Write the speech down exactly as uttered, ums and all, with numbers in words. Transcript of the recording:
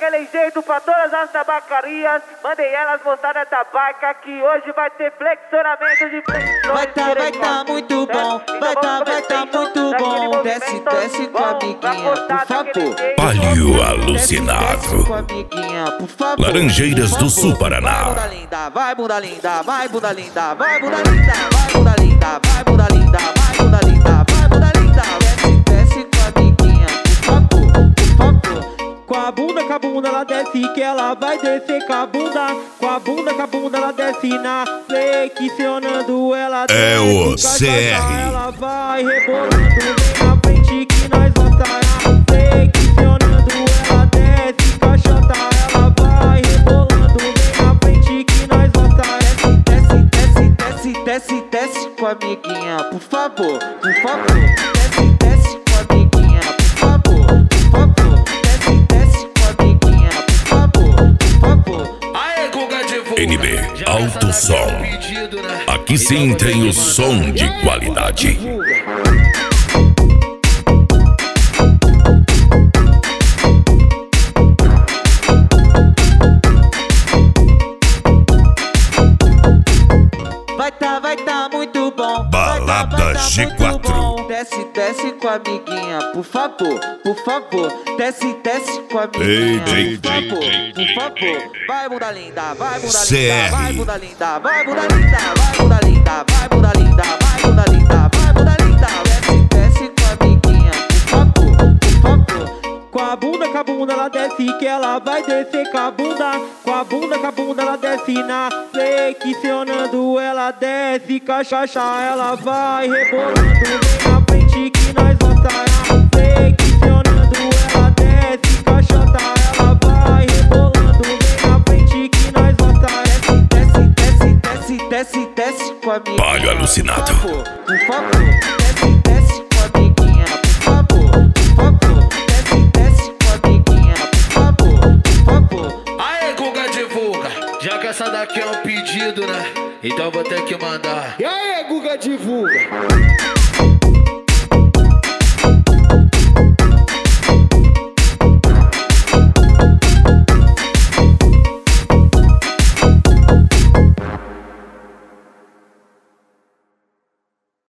daquele jeito pra todas as tabacarias. Mandei elas mostrar a tabaca que hoje vai ter flexionamento de flexões. Vai tá, vai tá muito bom, vai tá, vai tá muito bom. Desce, desce com a amiguinha, por favor. Palio alucinado. Com a amiguinha, por favor. Laranjeiras do Sul, Paraná. Vai bunda linda, vai bunda linda, vai bunda linda, vai bunda linda, vai bunda linda, vai bunda linda, vai bunda linda. Desce, desce com a amiguinha, por favor, por favor. Com a bunda, com a bunda ela desce, que ela vai descer com a bunda. Com a bunda, com a bunda ela desce na flexionando, ela desce. É o C R. Ela vai rebolando, vem na frente que nós gosta. Flexionando, ela desce, caixota, ela vai rebolando, vem na frente que nós gosta. Desce, desce, desce, desce, desce com a amiguinha, por favor, por favor. Desce, desce com a amiguinha, por favor, por favor. Desce, desce com a amiguinha, por favor, por favor. Aê, Guga divulga. N B, alto som. Aqui sim tem o som de qualidade. Vai tá, vai tá muito bom. Balada vai tá, vai tá G quatro. muito bom. Desce, desce com a amiguinha, por favor, por favor. Desce, desce com a amiguinha, Ei, por favor, por favor. Vai bunda linda, vai bunda C R. linda, vai bunda linda, vai bunda linda, vai bunda linda, vai bunda linda, vai bunda linda, vai bunda linda. Desce, desce com a amiguinha, por favor, por favor. Com a bunda, com a bunda ela desce, que ela vai descer com a bunda. Com a bunda, com a bunda ela desce na flexionando, ela desce, cachaça, ela vai rebolando, vem na frente que nós gosta. Flexionando, ela desce, caixota, ela vai rebolando, vem na frente que nós gosta. Desce, desce, desce, desce, desce com a amiguinha, Palio alucinado. por favor, por favor. Desce, desce com a amiguinha, por favor, por favor. Desce, desce com a amiguinha, por favor, por favor. Aê, Guga divulga. Já que essa daqui é um pedido, né? Então vou ter que mandar. E aí, Guga divulga.